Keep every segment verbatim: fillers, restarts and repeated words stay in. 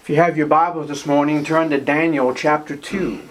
If you have your Bibles this morning, turn to Daniel chapter two.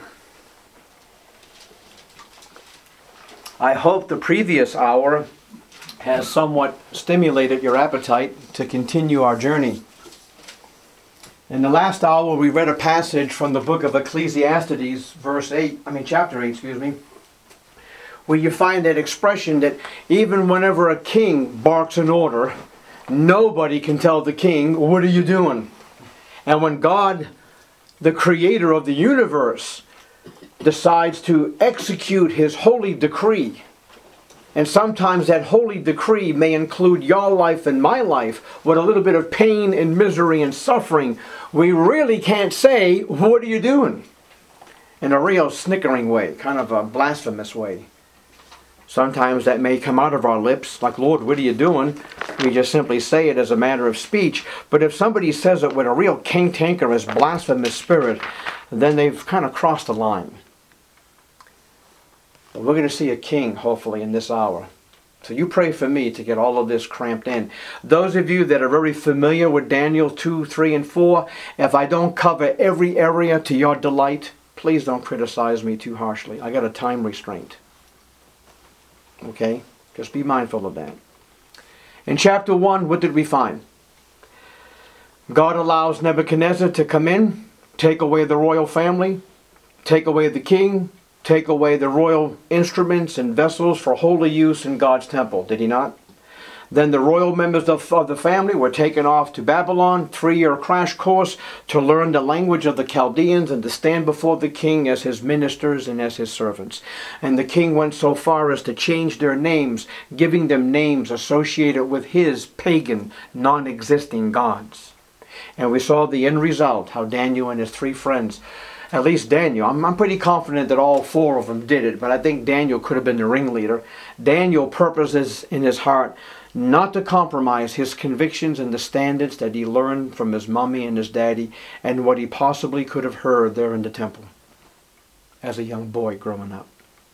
I hope the previous hour has somewhat stimulated your appetite to continue our journey. In the last hour, we read a passage from the book of Ecclesiastes, verse eight, I mean chapter eight, excuse me, where you find that expression that even whenever a king barks an order, nobody can tell the king, "What are you doing?" And when God, the creator of the universe, decides to execute his holy decree, and sometimes that holy decree may include your life and my life with a little bit of pain and misery and suffering, we really can't say, "What are you doing?" in a real snickering way, kind of a blasphemous way. Sometimes that may come out of our lips, like, "Lord, what are you doing?" We just simply say it as a matter of speech. But if somebody says it with a real cantankerous, blasphemous spirit, then they've kind of crossed the line. But we're going to see a king, hopefully, in this hour. So you pray for me to get all of this cramped in. Those of you that are very familiar with Daniel two, three, and four, if I don't cover every area to your delight, please don't criticize me too harshly. I got a time restraint. Okay? Just be mindful of that. In chapter one, what did we find? God allows Nebuchadnezzar to come in, take away the royal family, take away the king, take away the royal instruments and vessels for holy use in God's temple. Did he not? Then the royal members of, of the family were taken off to Babylon, three-year crash course to learn the language of the Chaldeans and to stand before the king as his ministers and as his servants. And the king went so far as to change their names, giving them names associated with his pagan, non-existing gods. And we saw the end result, how Daniel and his three friends, at least Daniel, I'm, I'm pretty confident that all four of them did it, but I think Daniel could have been the ringleader. Daniel purposes in his heart not to compromise his convictions and the standards that he learned from his mommy and his daddy and what he possibly could have heard there in the temple as a young boy growing up.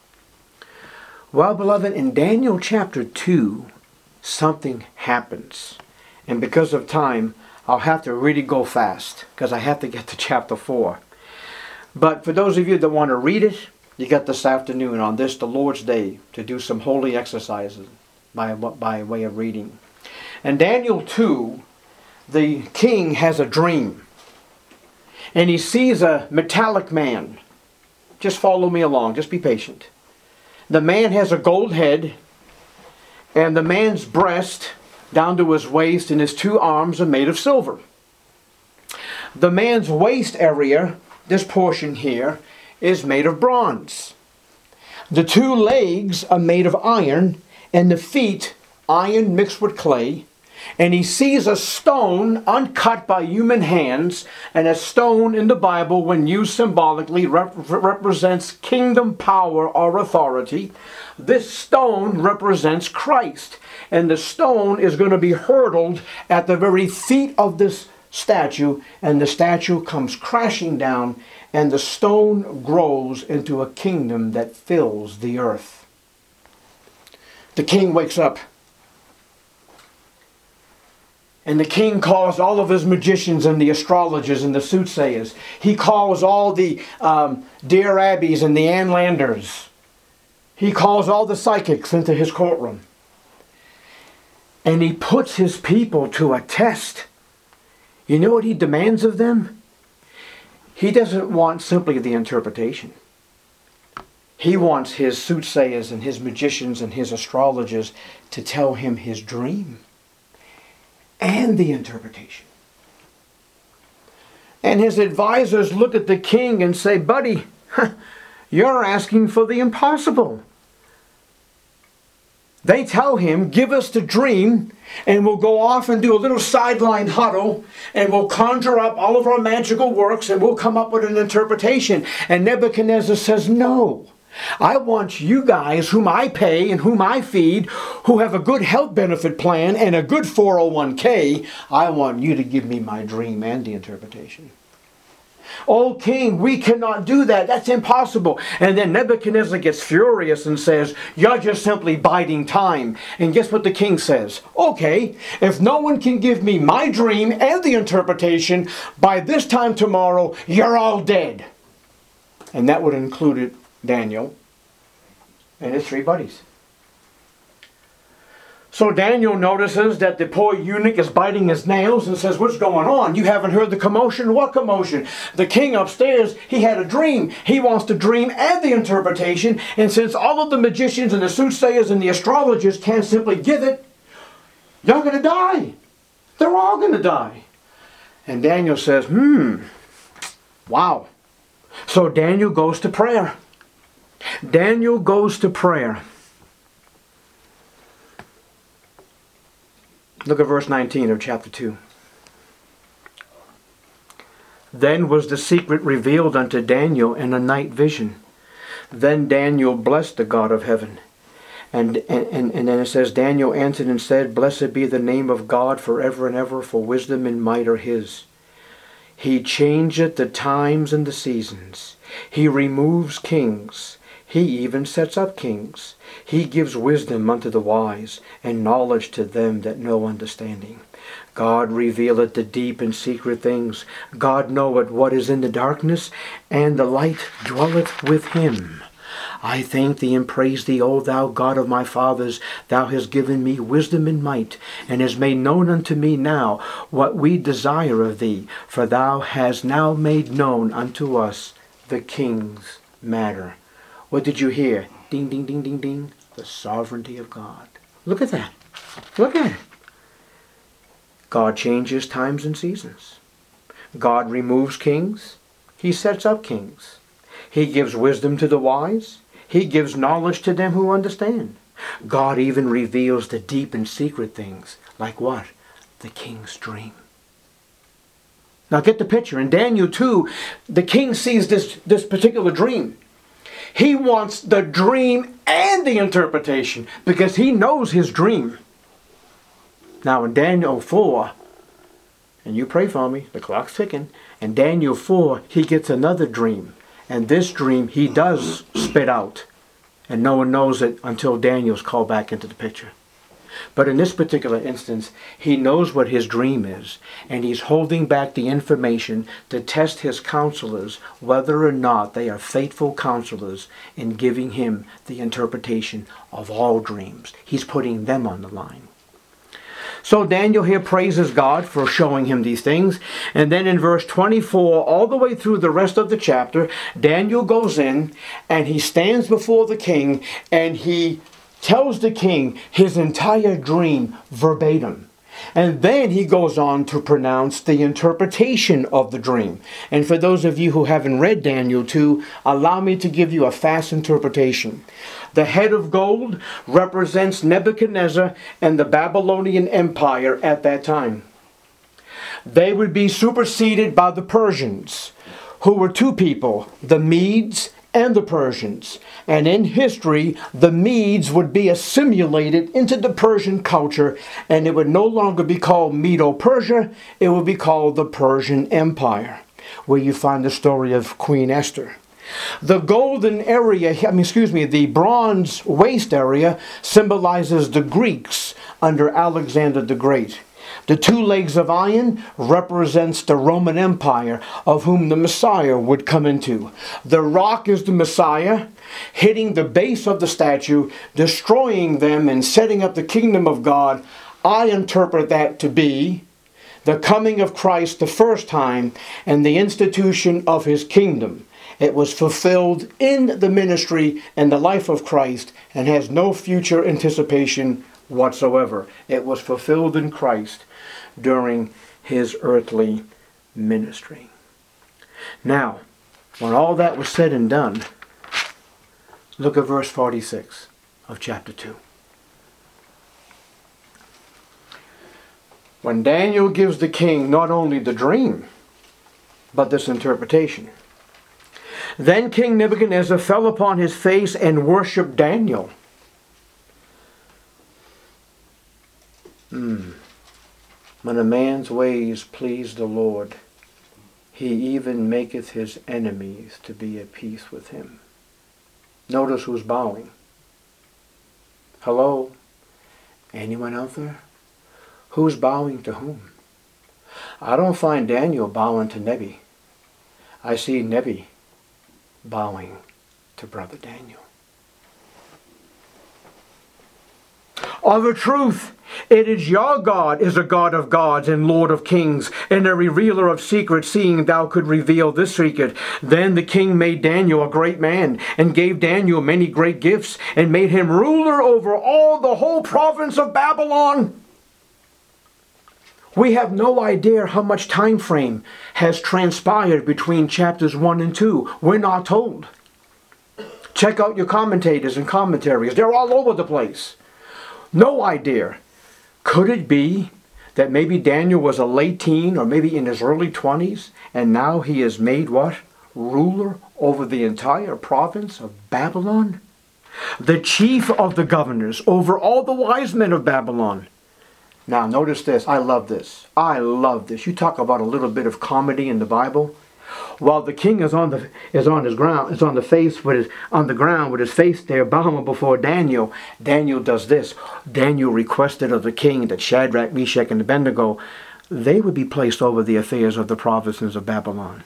Well, beloved, in Daniel chapter two, something happens. And because of time, I'll have to really go fast because I have to get to chapter four. But for those of you that want to read it, you got this afternoon on this, the Lord's Day, to do some holy exercises by, by way of reading. In Daniel two, the king has a dream. And he sees a metallic man. Just follow me along. Just be patient. The man has a gold head. And the man's breast down to his waist and his two arms are made of silver. The man's waist area, this portion here, is made of bronze. The two legs are made of iron, and the feet, iron mixed with clay. And he sees a stone uncut by human hands, and a stone in the Bible, when used symbolically, rep- represents kingdom power or authority. This stone represents Christ, and the stone is going to be hurled at the very feet of this statue, and the statue comes crashing down, and the stone grows into a kingdom that fills the earth. The king wakes up, and the king calls all of his magicians and the astrologers and the soothsayers. He calls all the um, Dear Abbeys and the Ann Landers. He calls all the psychics into his courtroom, and he puts his people to a test. You know what he demands of them? He doesn't want simply the interpretation. He wants his soothsayers and his magicians and his astrologers to tell him his dream and the interpretation. And his advisors look at the king and say, "Buddy, you're asking for the impossible." They tell him, "Give us the dream, and we'll go off and do a little sideline huddle, and we'll conjure up all of our magical works, and we'll come up with an interpretation." And Nebuchadnezzar says, "No. I want you guys, whom I pay and whom I feed, who have a good health benefit plan and a good four oh one k, I want you to give me my dream and the interpretation." "Oh, king, we cannot do that. That's impossible." And then Nebuchadnezzar gets furious and says, "You're just simply biding time." And guess what the king says? "Okay, if no one can give me my dream and the interpretation by this time tomorrow, you're all dead." And that would include Daniel and his three buddies. So Daniel notices that the poor eunuch is biting his nails and says, "What's going on? You haven't heard the commotion?" "What commotion?" "The king upstairs, he had a dream. He wants the dream and the interpretation. And since all of the magicians and the soothsayers and the astrologers can't simply give it, you're going to die. They're all going to die." And Daniel says, hmm, wow. So Daniel goes to prayer. Daniel goes to prayer. Look at verse nineteen of chapter two. "Then was the secret revealed unto Daniel in a night vision. Then Daniel blessed the God of heaven." And, and, and then it says, "Daniel answered and said, Blessed be the name of God forever and ever, for wisdom and might are his. He changeth the times and the seasons. He removes kings. He even sets up kings. He gives wisdom unto the wise, and knowledge to them that know understanding. God revealeth the deep and secret things. God knoweth what is in the darkness, and the light dwelleth with him. I thank thee and praise thee, O thou God of my fathers. Thou hast given me wisdom and might, and hast made known unto me now what we desire of thee. For thou hast now made known unto us the king's matter." What did you hear? Ding, ding, ding, ding, ding. The sovereignty of God. Look at that. Look at it. God changes times and seasons. God removes kings. He sets up kings. He gives wisdom to the wise. He gives knowledge to them who understand. God even reveals the deep and secret things. Like what? The king's dream. Now get the picture. In Daniel two, the king sees this, this particular dream. He wants the dream and the interpretation because he knows his dream. Now in Daniel four, and you pray for me, the clock's ticking. In Daniel four, he gets another dream. And this dream he does spit out. And no one knows it until Daniel's called back into the picture. But in this particular instance, he knows what his dream is, and he's holding back the information to test his counselors whether or not they are faithful counselors in giving him the interpretation of all dreams. He's putting them on the line. So Daniel here praises God for showing him these things. And then in verse twenty-four, all the way through the rest of the chapter, Daniel goes in and he stands before the king and he tells the king his entire dream verbatim. And then he goes on to pronounce the interpretation of the dream. And for those of you who haven't read Daniel two, allow me to give you a fast interpretation. The head of gold represents Nebuchadnezzar and the Babylonian Empire at that time. They would be superseded by the Persians, who were two people, the Medes and the Persians. And in history, the Medes would be assimilated into the Persian culture, and it would no longer be called Medo-Persia, it would be called the Persian Empire, where you find the story of Queen Esther. The golden area, I mean, excuse me, the bronze waist area symbolizes the Greeks under Alexander the Great. The two legs of iron represents the Roman Empire, of whom the Messiah would come into. The rock is the Messiah, hitting the base of the statue, destroying them and setting up the kingdom of God. I interpret that to be the coming of Christ the first time and the institution of his kingdom. It was fulfilled in the ministry and the life of Christ and has no future anticipation whatsoever. It was fulfilled in Christ during his earthly ministry. Now, when all that was said and done, look at verse forty-six of chapter two. When Daniel gives the king not only the dream, but this interpretation. Then King Nebuchadnezzar fell upon his face and worshipped Daniel. Hmm. When a man's ways please the Lord, He even maketh his enemies to be at peace with him. Notice who's bowing. Hello? Anyone out there? Who's bowing to whom? I don't find Daniel bowing to Nebi. I see Nebi bowing to Brother Daniel. Of a truth, it is your God is a God of gods and Lord of kings, and a revealer of secrets, seeing thou could reveal this secret. Then the king made Daniel a great man, and gave Daniel many great gifts, and made him ruler over all the whole province of Babylon. We have no idea how much time frame has transpired between chapters one and two. We're not told. Check out your commentators and commentaries. They're all over the place. No idea. Could it be that maybe Daniel was a late teen or maybe in his early twenties, and now he is made what? Ruler over the entire province of Babylon? The chief of the governors over all the wise men of Babylon. Now notice this. I love this. I love this. You talk about a little bit of comedy in the Bible. While the king is on the is on his ground, is on the face with his on the ground with his face there, bowing before Daniel. Daniel does this. Daniel requested of the king that Shadrach, Meshach, and Abednego, they would be placed over the affairs of the provinces of Babylon.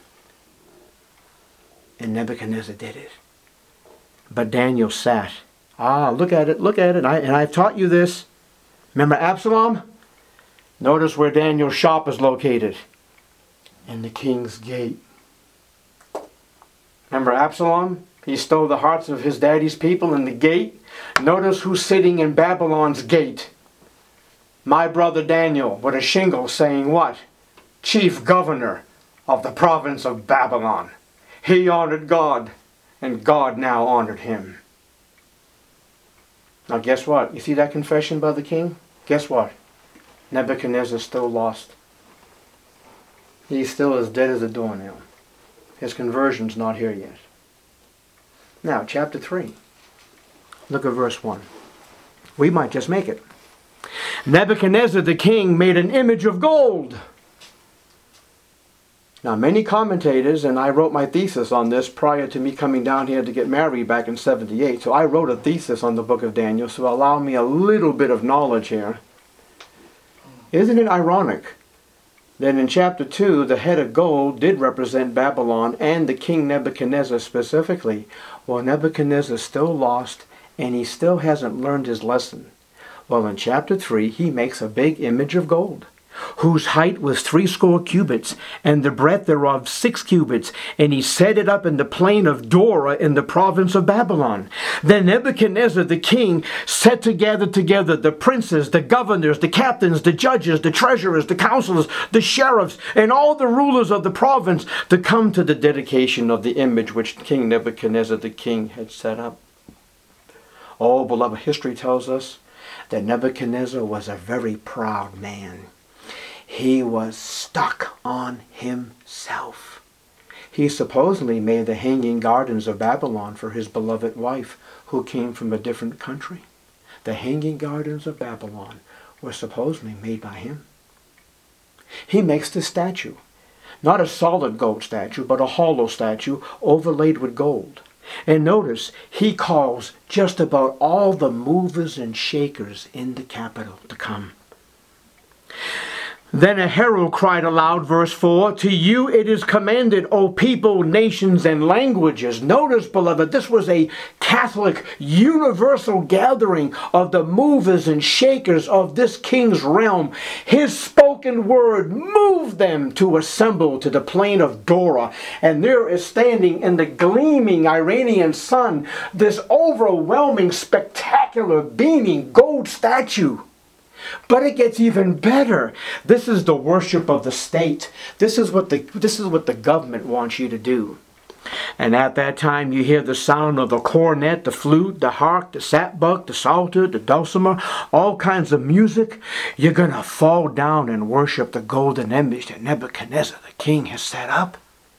And Nebuchadnezzar did it. But Daniel sat. Ah, look at it, look at it. I, and I've taught you this. Remember Absalom? Notice where Daniel's shop is located. In the king's gate. Remember Absalom? He stole the hearts of his daddy's people in the gate. Notice who's sitting in Babylon's gate. My brother Daniel with a shingle saying what? Chief governor of the province of Babylon. He honored God, and God now honored him. Now guess what? You see that confession by the king? Guess what? Nebuchadnezzar still lost. He's still as dead as a doornail. His conversion's not here yet. Now, chapter three. Look at verse one. We might just make it. Nebuchadnezzar the king made an image of gold. Now, many commentators, and I wrote my thesis on this prior to me coming down here to get married back in seventy-eight. So I wrote a thesis on the book of Daniel, so allow me a little bit of knowledge here. Isn't it ironic that in chapter two, the head of gold did represent Babylon and the king Nebuchadnezzar specifically? Well, Nebuchadnezzar still lost, and he still hasn't learned his lesson. Well, in chapter three, he makes a big image of gold, whose height was threescore cubits, and the breadth thereof six cubits, and he set it up in the plain of Dora in the province of Babylon. Then Nebuchadnezzar the king set together together the princes, the governors, the captains, the judges, the treasurers, the counselors, the sheriffs, and all the rulers of the province to come to the dedication of the image which King Nebuchadnezzar the king had set up. Oh, beloved, history tells us that Nebuchadnezzar was a very proud man. He was stuck on himself. He supposedly made the hanging gardens of Babylon for his beloved wife, who came from a different country. The hanging gardens of Babylon were supposedly made by him. He makes the statue, not a solid gold statue, but a hollow statue overlaid with gold. And notice, he calls just about all the movers and shakers in the capital to come. Then a herald cried aloud, verse four, to you it is commanded, O people, nations, and languages. Notice, beloved, this was a Catholic universal gathering of the movers and shakers of this king's realm. His spoken word moved them to assemble to the plain of Dora. And there is standing in the gleaming Iranian sun this overwhelming, spectacular, beaming gold statue. But it gets even better. This is the worship of the state. This is what the this is what the government wants you to do. And at that time you hear the sound of the cornet, the flute, the harp, the sackbut, the psalter, the dulcimer, all kinds of music. You're going to fall down and worship the golden image that Nebuchadnezzar the king has set up.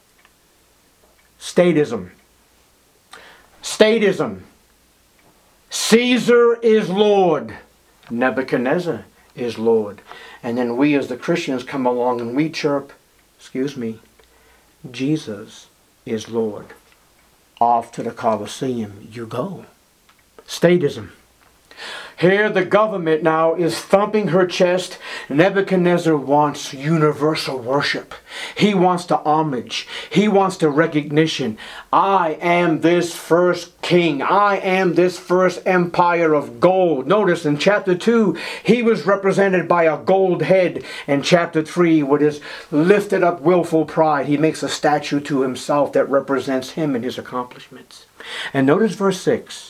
Statism. Statism. Caesar is Lord. Nebuchadnezzar is Lord. And then we as the Christians come along and we chirp, excuse me, Jesus is Lord. Off to the Colosseum you go. Statism. Here the government now is thumping her chest. Nebuchadnezzar wants universal worship. He wants the homage. He wants the recognition. I am this first king. I am this first empire of gold. Notice in chapter two, he was represented by a gold head. In chapter three, with his lifted up willful pride, he makes a statue to himself that represents him and his accomplishments. And notice verse six.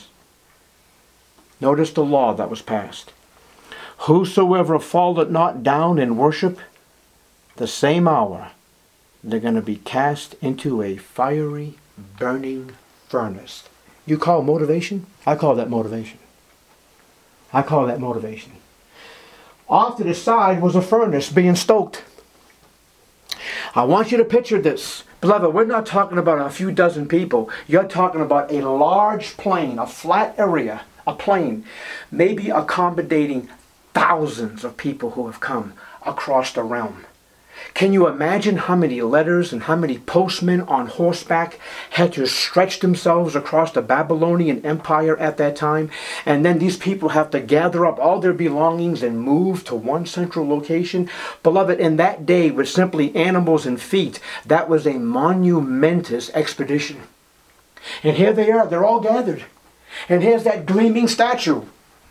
Notice the law that was passed. Whosoever falleth not down in worship, the same hour they're going to be cast into a fiery, burning furnace. You call motivation? I call that motivation. I call that motivation. Off to the side was a furnace being stoked. I want you to picture this. Beloved, we're not talking about a few dozen people. You're talking about a large plain, a flat area. A plane, maybe accommodating thousands of people who have come across the realm. Can you imagine how many letters and how many postmen on horseback had to stretch themselves across the Babylonian Empire at that time? And then these people have to gather up all their belongings and move to one central location. Beloved, in that day with simply animals and feet, that was a monumentous expedition. And here they are, they're all gathered. And here's that gleaming statue.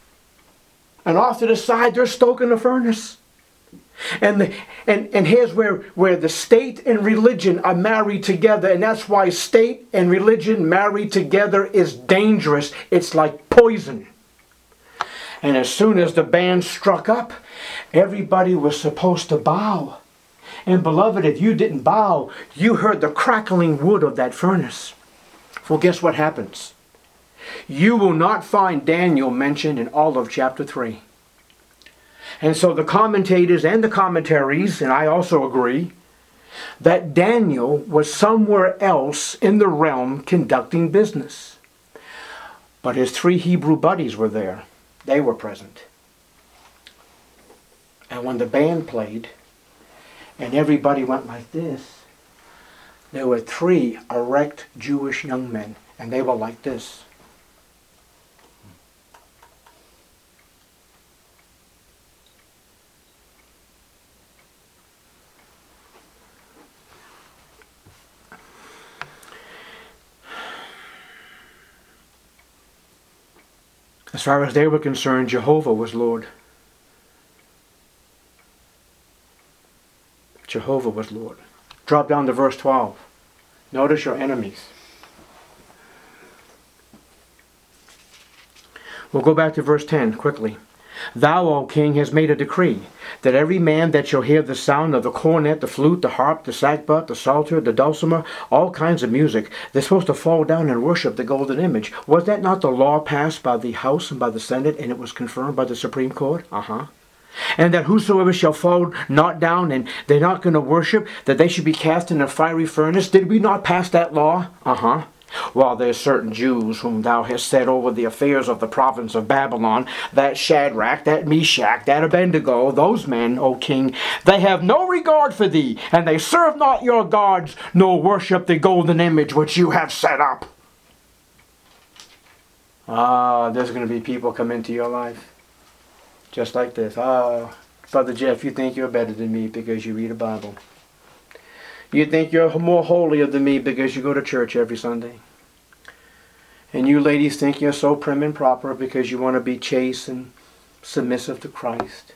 And off to the side, they're stoking the furnace. And, the, and, and here's where, where the state and religion are married together. And that's why state and religion married together is dangerous. It's like poison. And as soon as the band struck up, everybody was supposed to bow. And beloved, if you didn't bow, you heard the crackling wood of that furnace. Well, guess what happens? You will not find Daniel mentioned in all of chapter three. And so the commentators and the commentaries, and I also agree, that Daniel was somewhere else in the realm conducting business. But his three Hebrew buddies were there. They were present. And when the band played, and everybody went like this, there were three erect Jewish young men, and they were like this. As far as they were concerned, Jehovah was Lord. Jehovah was Lord. Drop down to verse twelve. Notice your enemies. We'll go back to verse ten quickly. Thou, O king, hast made a decree that every man that shall hear the sound of the cornet, the flute, the harp, the sackbut, the psalter, the dulcimer, all kinds of music, they're supposed to fall down and worship the golden image. Was that not the law passed by the House and by the Senate, and it was confirmed by the Supreme Court? Uh-huh. And that whosoever shall fall not down and they're not going to worship, that they should be cast in a fiery furnace? Did we not pass that law? Uh-huh. While there's certain Jews whom thou hast set over the affairs of the province of Babylon, that Shadrach, that Meshach, that Abednego, those men, O king, they have no regard for thee, and they serve not your gods, nor worship the golden image which you have set up. Ah, there's going to be people come into your life just like this. Ah, Brother Jeff, you think you're better than me because you read a Bible. You think you're more holier than me because you go to church every Sunday. And you ladies think you're so prim and proper because you want to be chaste and submissive to Christ.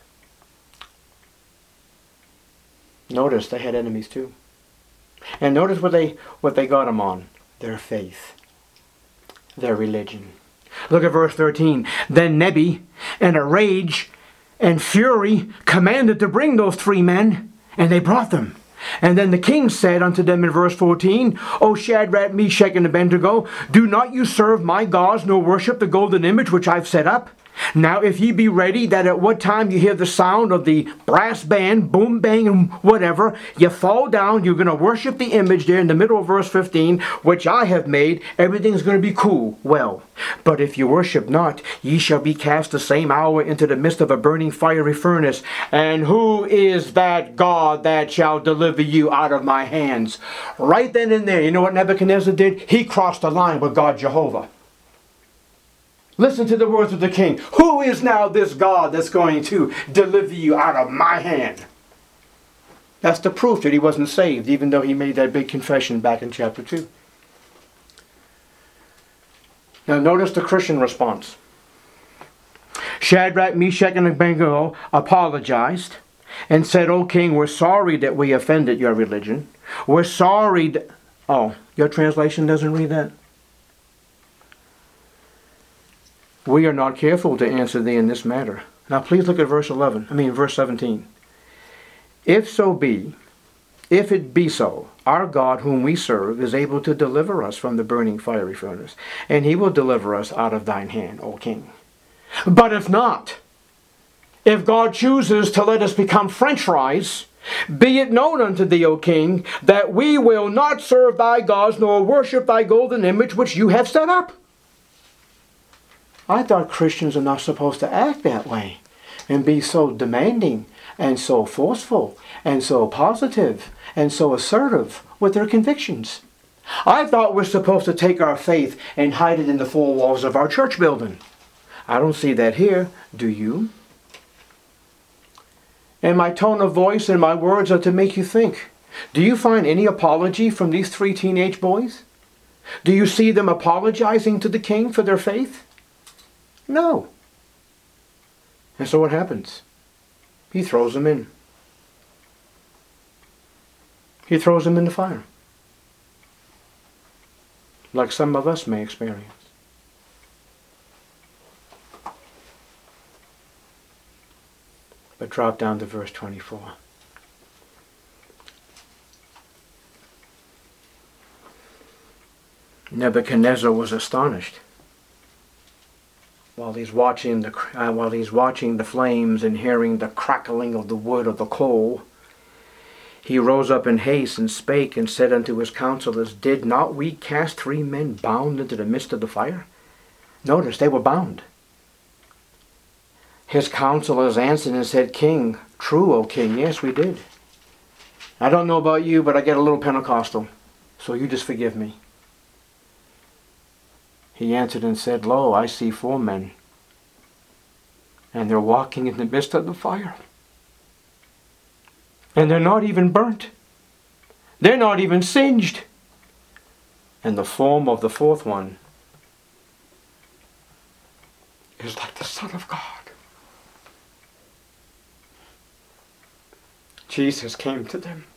Notice they had enemies too. And notice what they, what they got them on. Their faith. Their religion. Look at verse thirteen. Then Nebi, in a rage and fury, commanded to bring those three men, and they brought them. And then the king said unto them in verse fourteen, O Shadrach, Meshach, and Abednego, do not you serve my gods, nor worship the golden image which I've set up? Now if ye be ready, that at what time you hear the sound of the brass band, boom, bang, and whatever, you fall down, you're going to worship the image there in the middle of verse fifteen, which I have made, everything's going to be cool. Well, but if you worship not, ye shall be cast the same hour into the midst of a burning fiery furnace. And who is that God that shall deliver you out of my hands? Right then and there, you know what Nebuchadnezzar did? He crossed the line with God Jehovah. Listen to the words of the king. Who is now this God that's going to deliver you out of my hand? That's the proof that he wasn't saved, even though he made that big confession back in chapter two. Now notice the Christian response. Shadrach, Meshach, and Abednego apologized and said, O king, we're sorry that we offended your religion. We're sorry that... Oh, your translation doesn't read that? We are not careful to answer thee in this matter. Now please look at verse eleven. I mean verse seventeen. If so be, if it be so, our God whom we serve is able to deliver us from the burning fiery furnace, and he will deliver us out of thine hand, O king. But if not, if God chooses to let us become French fries, be it known unto thee, O king, that we will not serve thy gods nor worship thy golden image which you have set up. I thought Christians are not supposed to act that way and be so demanding and so forceful and so positive and so assertive with their convictions. I thought we're supposed to take our faith and hide it in the four walls of our church building. I don't see that here. Do you? And my tone of voice and my words are to make you think. Do you find any apology from these three teenage boys? Do you see them apologizing to the king for their faith? No. And so what happens? He throws them in. He throws them in the fire. Like some of us may experience. But drop down to verse twenty-four. Nebuchadnezzar was astonished. While he's watching the uh, while he's watching the flames and hearing the crackling of the wood of the coal, he rose up in haste and spake and said unto his counselors, Did not we cast three men bound into the midst of the fire? Notice they were bound. His counselors answered and said, King, true, O king, yes, we did. I don't know about you, but I get a little Pentecostal, so you just forgive me. He answered and said, Lo, I see four men, and they're walking in the midst of the fire. And they're not even burnt. They're not even singed. And the form of the fourth one is like the Son of God. Jesus came to them.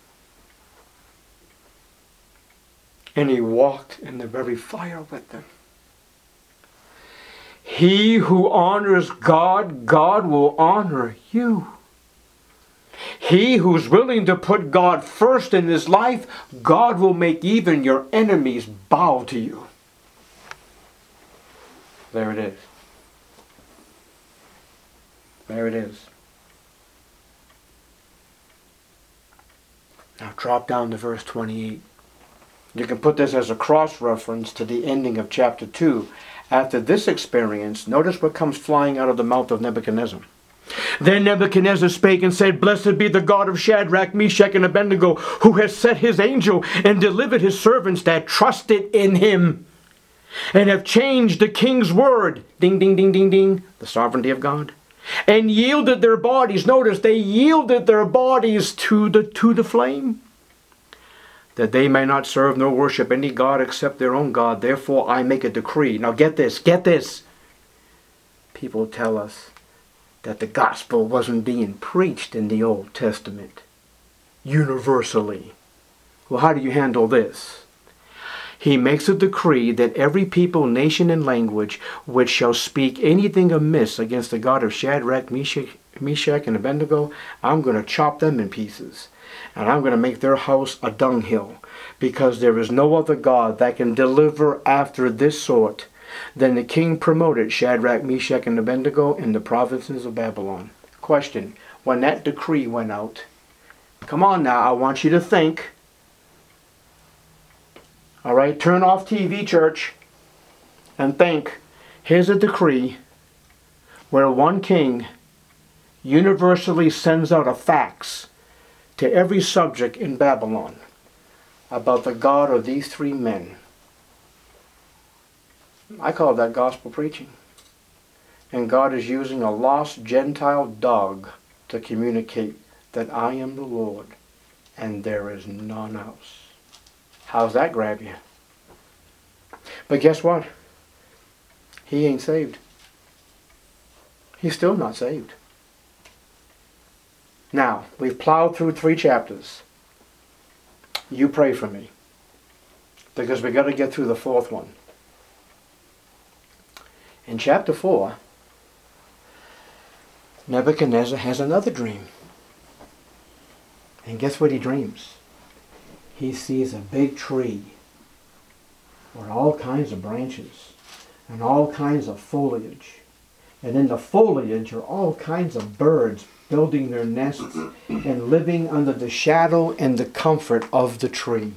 And he walked in the very fire with them. He who honors God, God will honor you. He who's willing to put God first in his life, God will make even your enemies bow to you. There it is. There it is. Now drop down to verse twenty-eight. You can put this as a cross-reference to the ending of chapter two. After this experience, notice what comes flying out of the mouth of Nebuchadnezzar. Then Nebuchadnezzar spake and said, Blessed be the God of Shadrach, Meshach, and Abednego, who has set his angel and delivered his servants that trusted in him, and have changed the king's word, ding, ding, ding, ding, ding, the sovereignty of God, and yielded their bodies. Notice, they yielded their bodies to the, to the flame, that they may not serve nor worship any God except their own God. Therefore I make a decree. Now get this, get this. People tell us that the gospel wasn't being preached in the Old Testament universally. Well, how do you handle this? He makes a decree that every people, nation, and language which shall speak anything amiss against the God of Shadrach, Meshach, Meshach and Abednego, I'm going to chop them in pieces. And I'm going to make their house a dunghill, because there is no other God that can deliver after this sort. Then the king promoted Shadrach, Meshach, and Abednego in the provinces of Babylon. Question. When that decree went out, come on now, I want you to think. All right, turn off T V, church, and think. Here's a decree where one king universally sends out a fax to every subject in Babylon about the God of these three men. I call that gospel preaching. And God is using a lost Gentile dog to communicate that I am the Lord and there is none else. How's that grab you? But guess what? He ain't saved. He's still not saved. Now, we've plowed through three chapters. You pray for me, because we've got to get through the fourth one. In chapter four, Nebuchadnezzar has another dream. And guess what he dreams? He sees a big tree with all kinds of branches and all kinds of foliage. And in the foliage are all kinds of birds building their nests and living under the shadow and the comfort of the tree.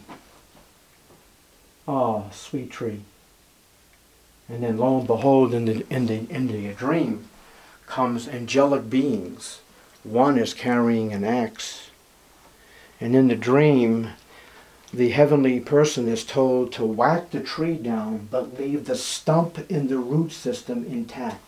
Oh, sweet tree. And then lo and behold, in the, in the, in the dream comes angelic beings. One is carrying an axe. And in the dream, the heavenly person is told to whack the tree down, but leave the stump in the root system intact.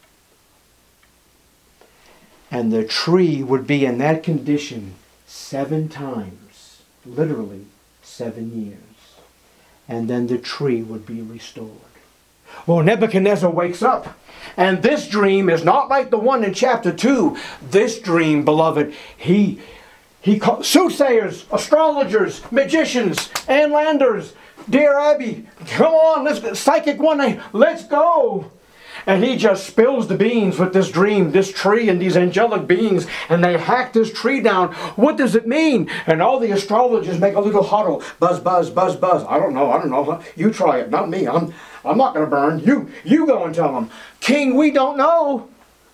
And the tree would be in that condition seven times, literally seven years. And then the tree would be restored. Well, Nebuchadnezzar wakes up. And this dream is not like the one in chapter two. This dream, beloved, he, he called soothsayers, astrologers, magicians, and landers. Dear Abby, come on, let's psychic one, let's go. And he just spills the beans with this dream, this tree, and these angelic beings, and they hack this tree down. What does it mean? And all the astrologers make a little huddle. Buzz, buzz, buzz, buzz. I don't know, I don't know. You try it, not me. I'm, I'm not going to burn. You, you go and tell them. King, we don't know.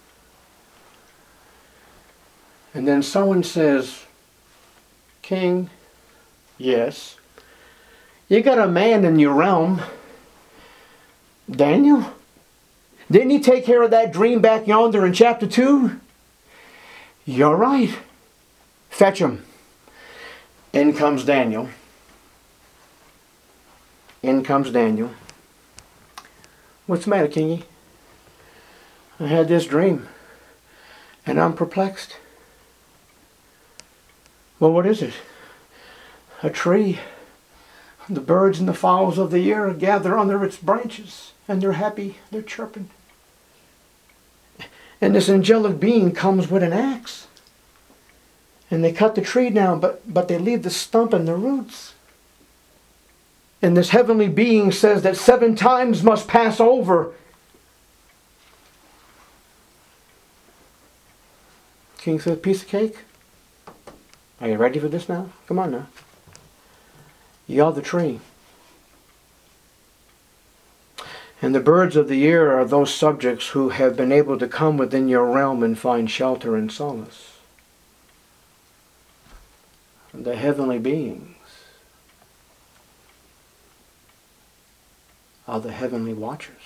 And then someone says, King, yes, you got a man in your realm, Daniel. Didn't he take care of that dream back yonder in chapter two? You're right. Fetch him. In comes Daniel. In comes Daniel. What's the matter, Kingy? I had this dream, and I'm perplexed. Well, what is it? A tree. The birds and the fowls of the air gather under its branches, and they're happy, they're chirping. And this angelic being comes with an axe. And they cut the tree down, but, but they leave the stump and the roots. And this heavenly being says that seven times must pass over. King says, piece of cake? Are you ready for this now? Come on now. You're the tree. And the birds of the air are those subjects who have been able to come within your realm and find shelter and solace. The heavenly beings are the heavenly watchers.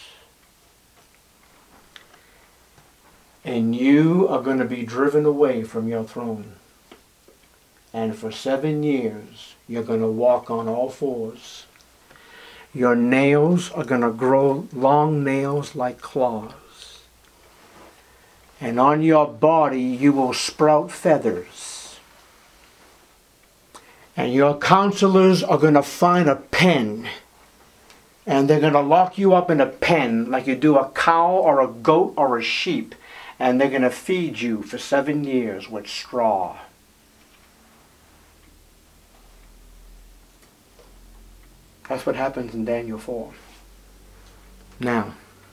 And you are going to be driven away from your throne. And for seven years, you're going to walk on all fours. Your nails are going to grow long nails like claws. And on your body you will sprout feathers. And your counselors are going to find a pen. And they're going to lock you up in a pen like you do a cow or a goat or a sheep. And they're going to feed you for seven years with straw. That's what happens in Daniel four. Now,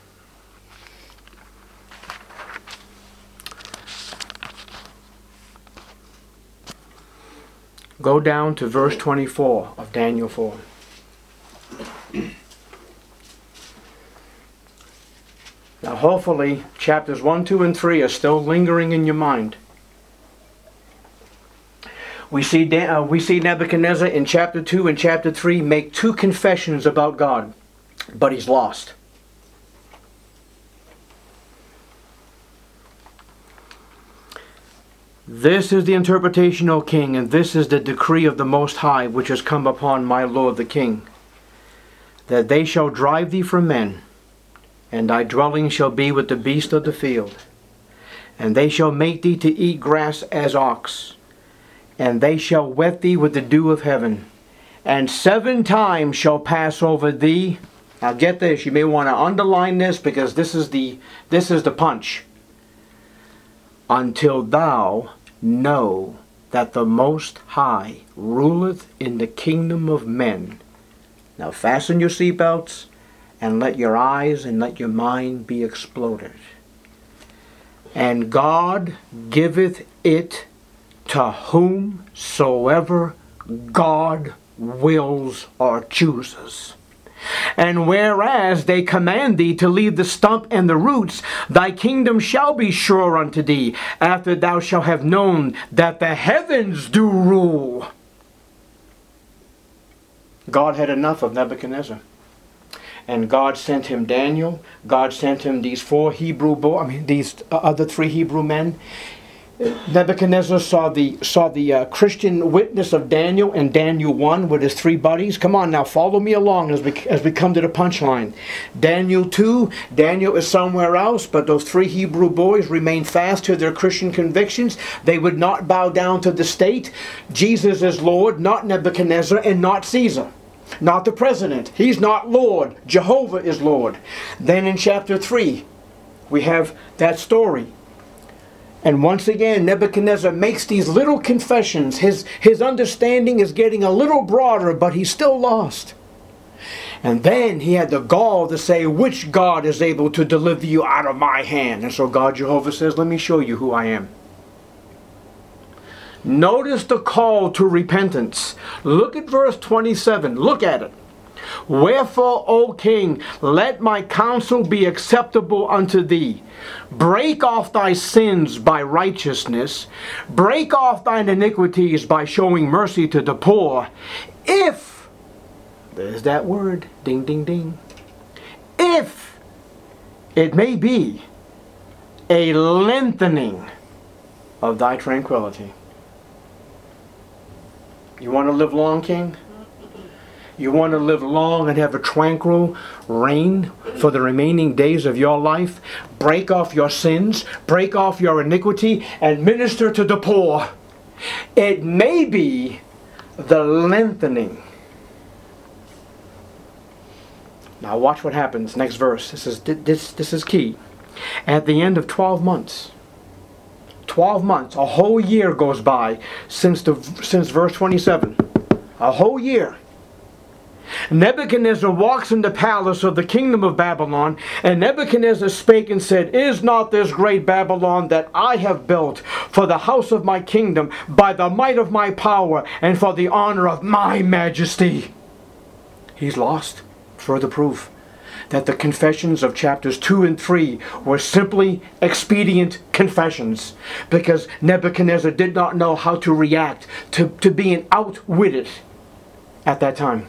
go down to verse twenty-four of Daniel four. hopefully chapters one, two, and three are still lingering in your mind. We see, Dan, uh, we see Nebuchadnezzar in chapter two and chapter three make two confessions about God, but he's lost. This is the interpretation, O king, and this is the decree of the Most High, which has come upon my lord the king, that they shall drive thee from men, and thy dwelling shall be with the beasts of the field, and they shall make thee to eat grass as ox, and they shall wet thee with the dew of heaven, and seven times shall pass over thee. Now get this, you may want to underline this because this is the this is the punch. Until thou know that the Most High ruleth in the kingdom of men. Now fasten your seatbelts and let your eyes and let your mind be exploded. And God giveth it to whomsoever God wills or chooses. And whereas they command thee to leave the stump and the roots, thy kingdom shall be sure unto thee, after thou shalt have known that the heavens do rule. God had enough of Nebuchadnezzar. And God sent him Daniel. God sent him these four Hebrew boys, I mean these other three Hebrew men. Nebuchadnezzar saw the saw the uh, Christian witness of Daniel in Daniel one with his three buddies. Come on now, follow me along as we as we come to the punchline. Daniel two, Daniel is somewhere else, but those three Hebrew boys remain fast to their Christian convictions. They would not bow down to the state. Jesus is Lord, not Nebuchadnezzar and not Caesar. Not the president. He's not Lord. Jehovah is Lord. Then in chapter three, we have that story. And once again, Nebuchadnezzar makes these little confessions. His, his understanding is getting a little broader, but he's still lost. And then he had the gall to say, which God is able to deliver you out of my hand? And so God Jehovah says, let me show you who I am. Notice the call to repentance. Look at verse twenty-seven. Look at it. Wherefore, O king, let my counsel be acceptable unto thee. Break off thy sins by righteousness. Break off thine iniquities by showing mercy to the poor. If, there's that word, ding, ding, ding. If it may be a lengthening of thy tranquility. You want to live long, king? You want to live long and have a tranquil reign for the remaining days of your life? Break off your sins, break off your iniquity, and minister to the poor. It may be the lengthening. Now watch what happens. Next verse. This is this this is key. At the end of twelve months. twelve months, a whole year goes by since the since verse twenty-seven. A whole year. Nebuchadnezzar walks in the palace of the kingdom of Babylon, and Nebuchadnezzar spake and said, Is not this great Babylon that I have built for the house of my kingdom by the might of my power and for the honor of my majesty? He's lost. Further proof that the confessions of chapters two and three were simply expedient confessions, because Nebuchadnezzar did not know how to react to, to being outwitted at that time.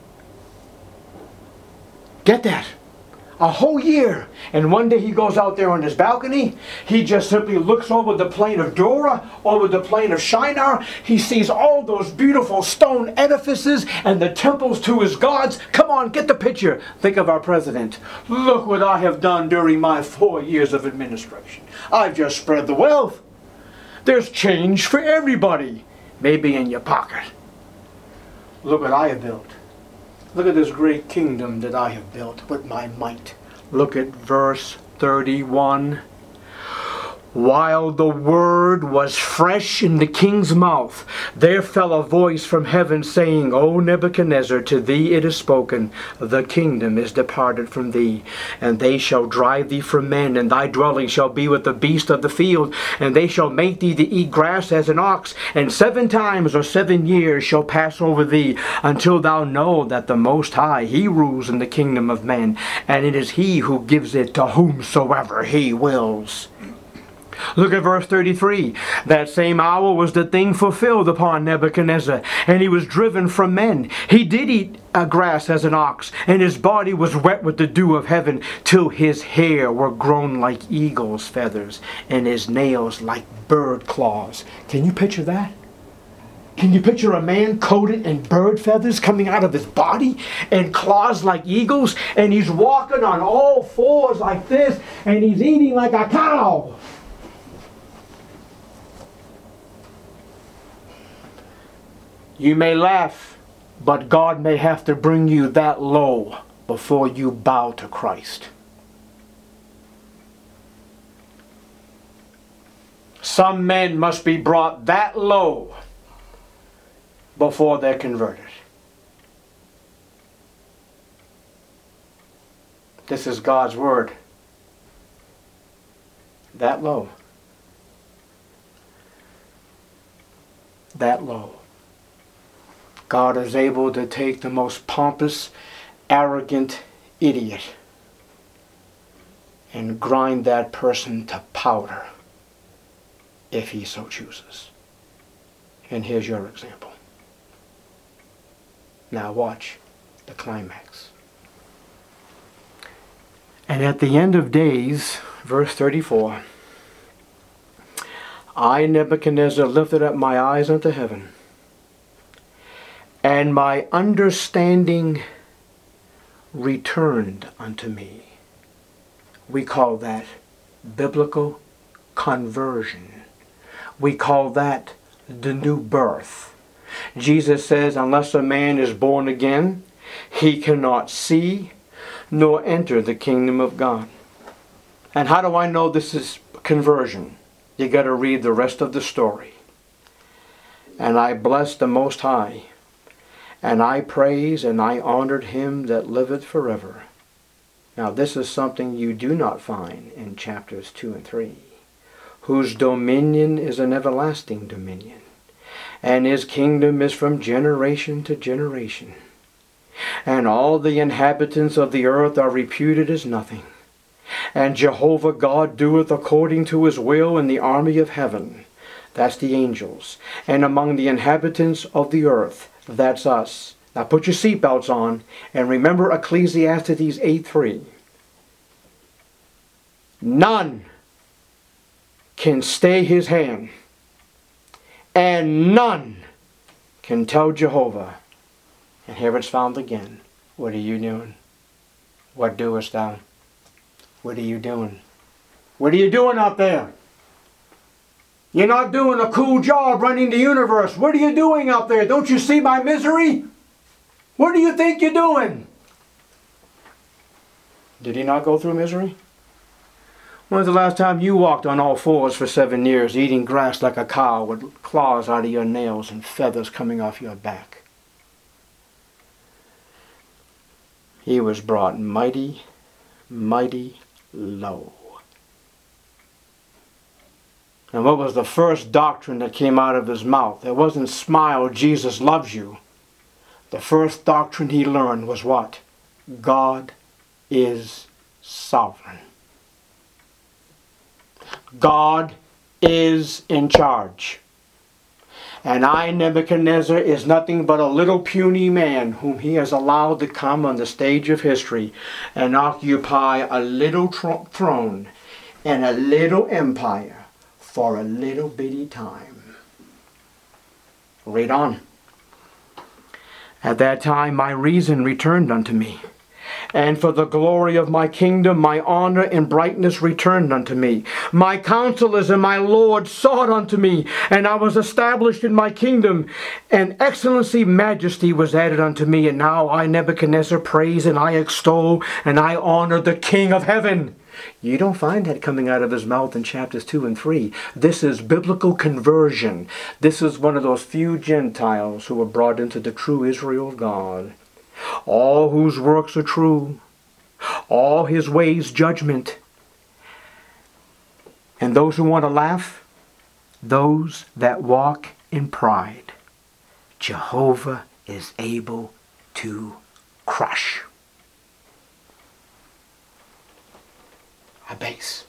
Get that? A whole year. And one day he goes out there on his balcony. He just simply looks over the plain of Dura, over the plain of Shinar. He sees all those beautiful stone edifices and the temples to his gods. Come on, get the picture. Think of our president. Look what I have done during my four years of administration. I've just spread the wealth. There's change for everybody. Maybe in your pocket. Look what I have built. Look at this great kingdom that I have built with my might. Look at verse thirty-one. While the word was fresh in the king's mouth, there fell a voice from heaven saying, O Nebuchadnezzar, to thee it is spoken, the kingdom is departed from thee, and they shall drive thee from men, and thy dwelling shall be with the beasts of the field, and they shall make thee to eat grass as an ox, and seven times or seven years shall pass over thee, until thou know that the Most High, he rules in the kingdom of men, and it is he who gives it to whomsoever he wills. Look at verse thirty-three. That same hour was the thing fulfilled upon Nebuchadnezzar, and he was driven from men. He did eat uh, grass as an ox, and his body was wet with the dew of heaven, till his hair were grown like eagle's feathers, and his nails like bird claws. Can you picture that? Can you picture a man coated in bird feathers coming out of his body and claws like eagles, and he's walking on all fours like this, and he's eating like a cow? You may laugh, but God may have to bring you that low before you bow to Christ. Some men must be brought that low before they're converted. This is God's word. That low. That low. God is able to take the most pompous, arrogant idiot and grind that person to powder if he so chooses. And here's your example. Now watch the climax. And at the end of days, verse thirty-four, I, Nebuchadnezzar, lifted up my eyes unto heaven, and my understanding returned unto me. We call that biblical conversion. We call that the new birth. Jesus says, unless a man is born again, he cannot see nor enter the kingdom of God. And how do I know this is conversion? You got to read the rest of the story. And I blessed the Most High, and I praised and I honored him that liveth forever. Now this is something you do not find in chapters two and three. Whose dominion is an everlasting dominion, and his kingdom is from generation to generation. And all the inhabitants of the earth are reputed as nothing. And Jehovah God doeth according to his will in the army of heaven. That's the angels. And among the inhabitants of the earth. That's us. Now put your seatbelts on and remember Ecclesiastes eight three. None can stay his hand, and none can tell Jehovah. And here it's found again. What are you doing? What doest thou? What are you doing? What are you doing out there? You're not doing a cool job running the universe. What are you doing out there? Don't you see my misery? What do you think you're doing? Did he not go through misery? When was the last time you walked on all fours for seven years, eating grass like a cow with claws out of your nails and feathers coming off your back? He was brought mighty, mighty low. And what was the first doctrine that came out of his mouth? It wasn't smile, Jesus loves you. The first doctrine he learned was what? God is sovereign. God is in charge. And I, Nebuchadnezzar, is nothing but a little puny man whom he has allowed to come on the stage of history and occupy a little tr- throne and a little empire for a little bitty time. Read on. At that time my reason returned unto me, and for the glory of my kingdom my honor and brightness returned unto me. My counselors and my Lord sought unto me, and I was established in my kingdom, and excellency, majesty was added unto me. And now I, Nebuchadnezzar, praise and I extol and I honor the King of heaven, You don't find that coming out of his mouth in chapters two and three. This is biblical conversion. This is one of those few Gentiles who were brought into the true Israel of God. All whose works are true. All his ways judgment. And those who want to laugh, those that walk in pride, Jehovah is able to crush. Abase.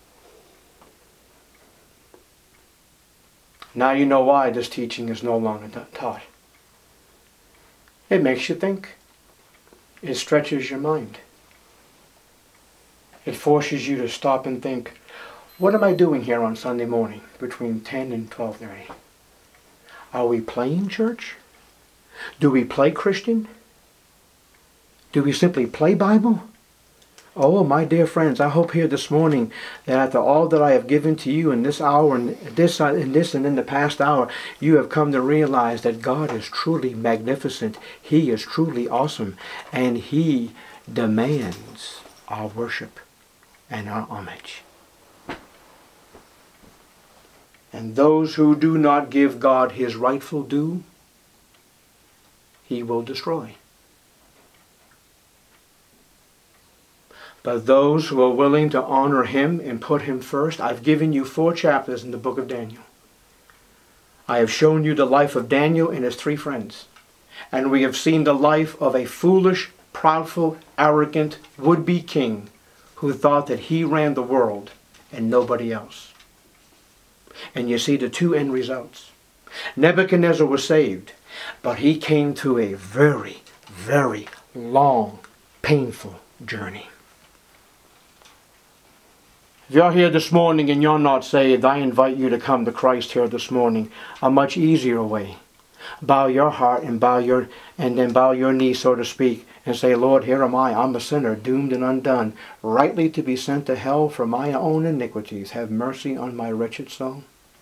Now you know why this teaching is no longer taught. It makes you think. It stretches your mind. It forces you to stop and think, what am I doing here on Sunday morning between ten and twelve thirty? Are we playing church? Do we play Christian? Do we simply play Bible? Oh, my dear friends, I hope here this morning that after all that I have given to you in this hour and this, in this and in the past hour, you have come to realize that God is truly magnificent. He is truly awesome. And He demands our worship and our homage. And those who do not give God His rightful due, He will destroy. But those who are willing to honor Him and put Him first, I've given you four chapters in the book of Daniel. I have shown you the life of Daniel and his three friends. And we have seen the life of a foolish, proudful, arrogant, would-be king who thought that he ran the world and nobody else. And you see the two end results. Nebuchadnezzar was saved, but he came to a very, very long, painful journey. If you're here this morning and you're not saved, I invite you to come to Christ here this morning. A much easier way. Bow your heart and bow your and then bow your knee, so to speak, and say, Lord, here am I. I'm a sinner, doomed and undone, rightly to be sent to hell for my own iniquities. Have mercy on my wretched soul.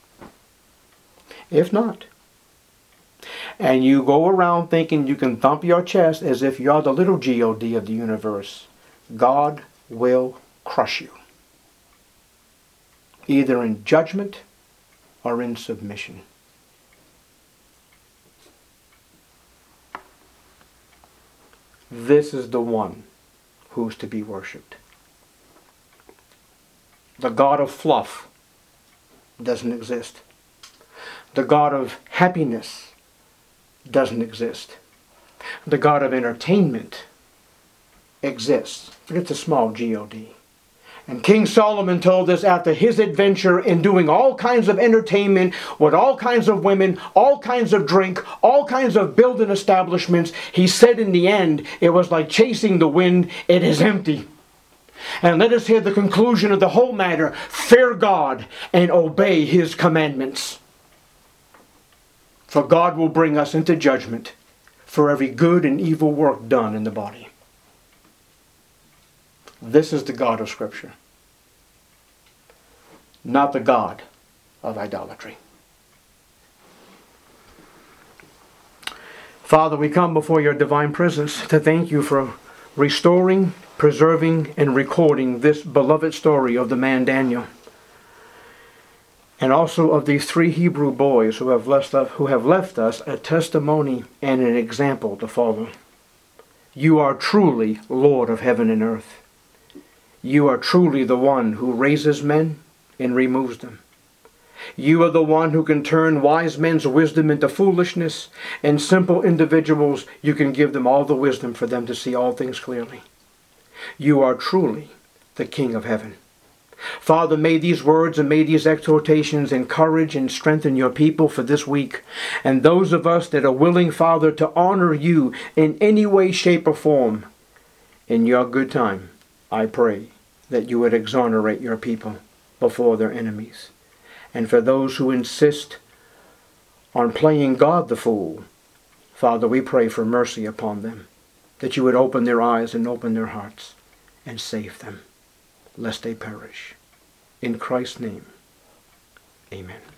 If not, and you go around thinking you can thump your chest as if you're the little G O D of the universe, God will crush you. Either in judgment or in submission. This is the one who's to be worshipped. The God of fluff doesn't exist. The God of happiness doesn't exist. The God of entertainment exists, but it's a small G O D. And King Solomon told us after his adventure in doing all kinds of entertainment with all kinds of women, all kinds of drink, all kinds of building establishments, he said in the end, it was like chasing the wind, it is empty. And let us hear the conclusion of the whole matter. Fear God and obey His commandments. For God will bring us into judgment for every good and evil work done in the body. This is the God of Scripture, not the God of idolatry. Father, we come before your divine presence to thank you for restoring, preserving, and recording this beloved story of the man Daniel, and also of these three Hebrew boys who have left us, who have left us a testimony and an example to follow. You are truly Lord of heaven and earth. You are truly the one who raises men and removes them. You are the one who can turn wise men's wisdom into foolishness, and simple individuals, you can give them all the wisdom for them to see all things clearly. You are truly the King of heaven. Father, may these words and may these exhortations encourage and strengthen your people for this week. And those of us that are willing, Father, to honor you in any way, shape, or form, in your good time, I pray that you would exonerate your people before their enemies. And for those who insist on playing God the fool, Father, we pray for mercy upon them, that you would open their eyes and open their hearts and save them, lest they perish. In Christ's name, amen.